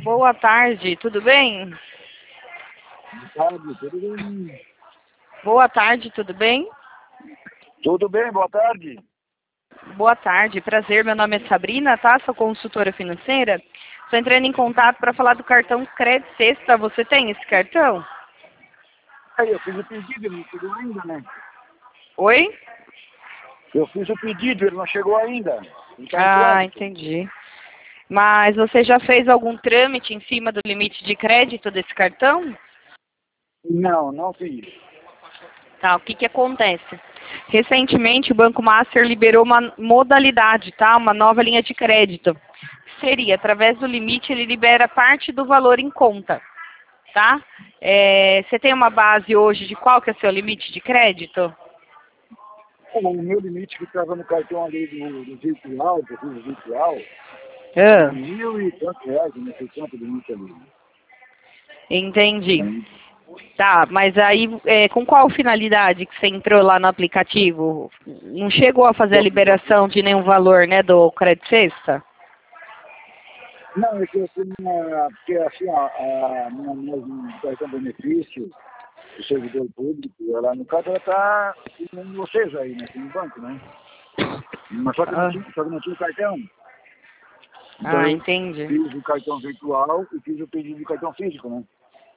Boa tarde, tudo bem? Boa tarde, tudo bem? Boa tarde, tudo bem? Tudo bem, boa tarde. Boa tarde, prazer, meu nome é Sabrina, tá? Sou consultora financeira. Estou entrando em contato para falar do cartão Crédito Sexta. Você tem esse cartão? Aí, eu fiz o pedido, ele não chegou ainda, né? Oi? Eu fiz o pedido, ele não chegou ainda. Ele tá em Ah, trânsito. entendi. Mas você já fez algum trâmite em cima do limite de crédito desse cartão? Não, não fiz. Tá, o que que acontece? Recentemente o Banco Master liberou uma modalidade, tá? Uma nova linha de crédito. Seria, através do limite, ele libera parte do valor em conta, tá? Você tem uma base hoje de qual que é o seu limite de crédito? O meu limite que estava no cartão ali do virtual, que eu fiz o virtual, Ah, 1.000 e tantos reais, não sei quanto limite ali. entendi. Tá, mas aí com qual finalidade que você entrou lá no aplicativo? Não chegou a fazer a liberação de nenhum valor, né, do Crédito Sexta? Não, é que eu fui porque assim, a minha cartão benefício do servidor público, ela no caso ela está com vocês aí, né? Com o banco, né? Mas só que Ah, não tinha o cartão. Então ah, eu entendi. fiz o cartão virtual e fiz o pedido de cartão físico, né?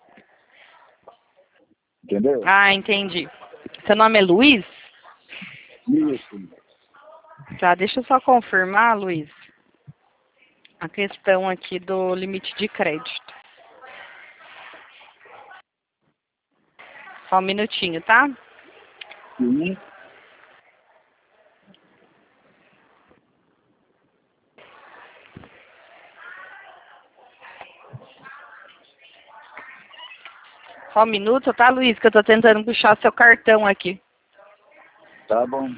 Entendeu? Ah, entendi. Seu nome é Luiz? Isso. Tá, deixa eu só confirmar, Luiz, a questão aqui do limite de crédito. Só um minutinho, tá? Sim. Só um minuto, tá, Luiz? Que eu tô tentando puxar seu cartão aqui. Tá bom.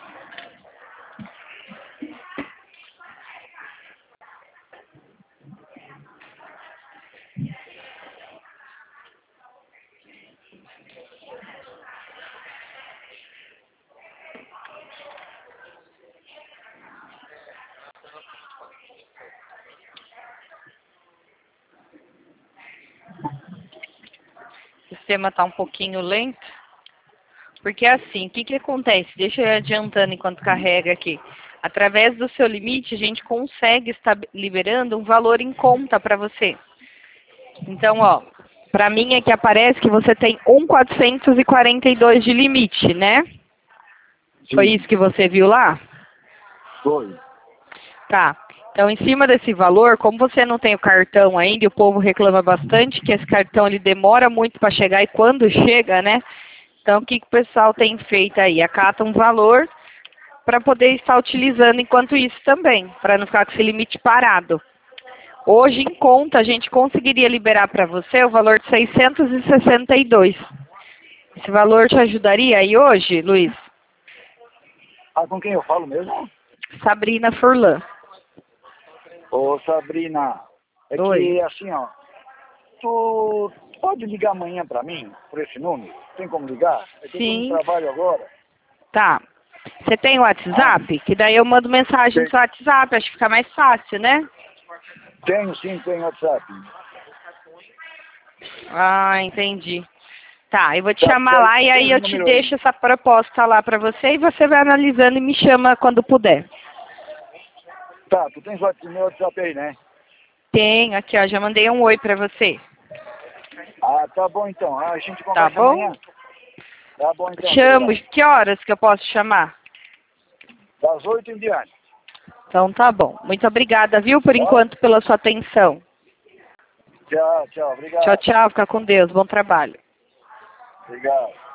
O sistema tá um pouquinho lento. Porque assim, o que que acontece? Deixa eu ir adiantando enquanto carrega aqui. Através do seu limite, a gente consegue estar liberando um valor em conta para você. Então, ó, para mim aqui aparece que você tem 1.442 de limite, né? Foi Sim. isso que você viu lá? Foi. Tá. Então, em cima desse valor, como você não tem o cartão ainda, e o povo reclama bastante que esse cartão ele demora muito para chegar e quando chega, né? Então, o que que o pessoal tem feito aí? Acata um valor para poder estar utilizando enquanto isso também, para não ficar com esse limite parado. Hoje, em conta, a gente conseguiria liberar para você o valor de 662. Esse valor te ajudaria aí hoje, Luiz? Ah, com quem eu falo mesmo? Sabrina Furlan. Ô, Sabrina, é Oi. que assim, ó, tu pode ligar amanhã pra mim, por esse número? Tem como ligar? É que eu tô no Sim. trabalho agora. Tá. Você tem o Ah, WhatsApp? Que daí eu mando mensagem no tem, seu WhatsApp, acho que fica mais fácil, né? tenho sim, tenho WhatsApp. Ah, entendi. Tá, eu vou te Tá, chamar lá e tem aí esse eu te número aí. deixo essa proposta lá pra você e você vai analisando e me chama quando puder. Tá, tu tens o meu WhatsApp aí, né? Tenho, aqui ó, já mandei um oi pra você. Ah, tá bom então. Ah, a gente Tá conversa bom? amanhã. Tá bom então, Chamo, obrigado. que horas que eu posso chamar? Das 8 em diante. Então tá bom. Muito obrigada, viu, por Tá? enquanto, pela sua atenção. Tchau, tchau. Tchau, Obrigado. tchau, fica com Deus, bom trabalho. Obrigado.